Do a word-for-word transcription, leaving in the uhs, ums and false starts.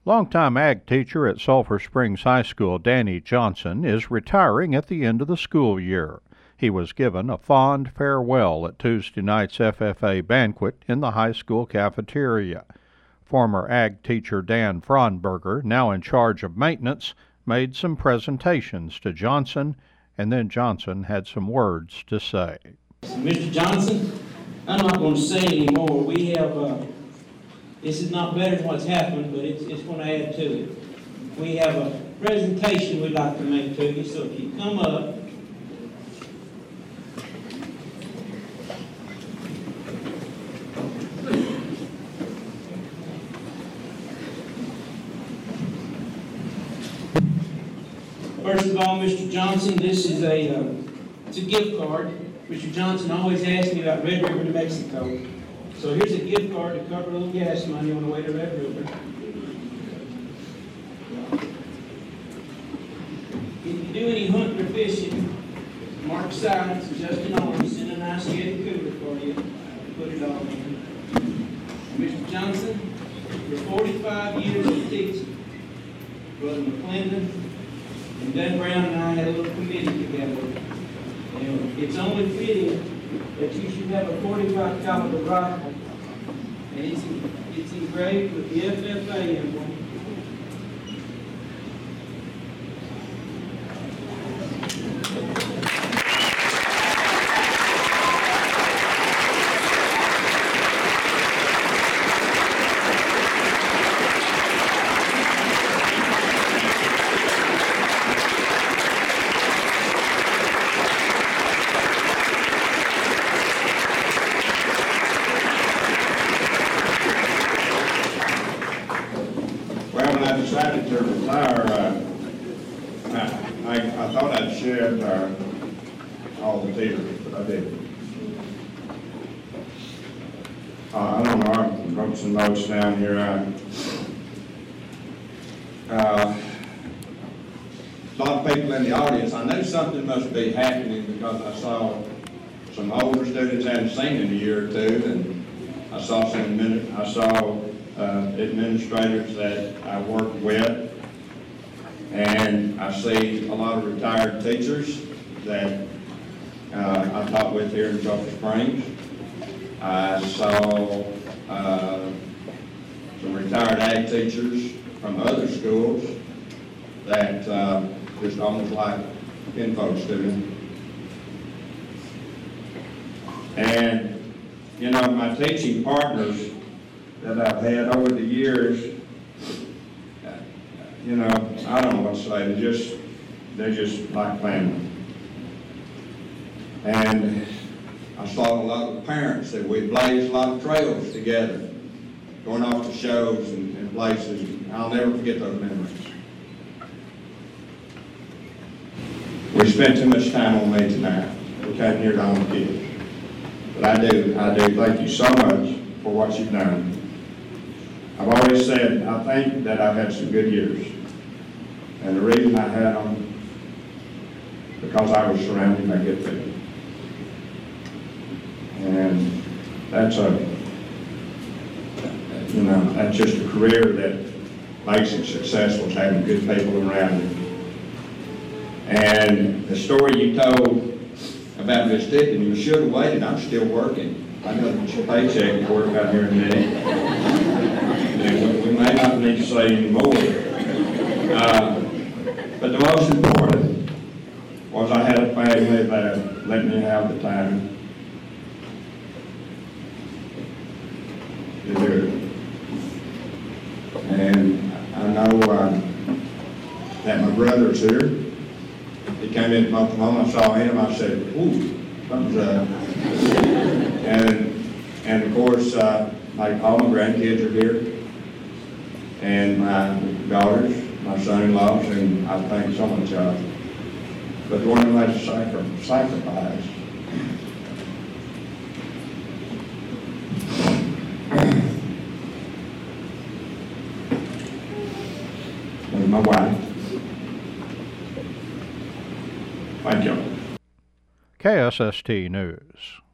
Longtime ag teacher at Sulphur Springs High School, Danny Johnson, is retiring at the end of the school year. He was given a fond farewell at Tuesday night's F F A banquet in the high school cafeteria. Former ag teacher Dan Fronberger, now in charge of maintenance, made some presentations to Johnson, and then Johnson had some words to say. Mister Johnson, I'm not going to say anymore. We have, uh, this is not better than what's happened, but it's, it's going to add to it. We have a presentation we'd like to make to you, so if you come up. First of all, Mister Johnson, this is a, uh, it's a gift card. Mister Johnson always asks me about Red River, New Mexico. So here's a gift card to cover a little gas money on the way to Red River. If you do any hunting or fishing, Mark Silence and Justin Arms send a nice Yeti cooler for you to put it all in. Mister Johnson, for forty-five years of teaching, Brother McClendon and Dan Brown and I had a little committee together. And it's only fitting that you should have a forty-five caliber rifle, and it's, it's engraved with the F F A emblem. Decided to retire, uh, I, I, I thought I'd shed uh, all the tears, but I didn't. Uh, I don't know, I wrote some notes down here. I, uh, a lot of people in the audience, I knew something must be happening because I saw some older students I hadn't seen in a year or two, and I saw some minutes, I saw Uh, administrators that I work with, and I see a lot of retired teachers that uh, I taught with here in Sulphur Springs. I saw uh, some retired ag teachers from other schools that uh, just almost like kinfolks to me. And, you know, my teaching partners that I've had over the years, you know, I don't know what to say. They're just, they're just like family. And I saw a lot of parents that we blazed a lot of trails together, going off to shows and, and places. I'll never forget those memories. We spent too much time on me tonight. We came here to own kids. But I do, I do thank you so much for what you've done. I've always said, I think that I've had some good years. And the reason I had them, because I was surrounded by good people. And that's a, you know, that's just a career that makes it successful, is having good people around you. And the story you told about Miss Tiffany, you should have waited, I'm still working. I got a paycheck to work out here in a minute. And we may not need to say any more. Uh, but the most important was I had a family that let me have the time to do it. And I know uh, that my brother's here. He came into my home, I saw him, I said, ooh, something's up. And, and of course, uh, like all my grandkids are here. And my daughters, my son-in-laws, and I thank so much of them. But the one who has to sacrifice. Was my wife. Thank you. K S S T News.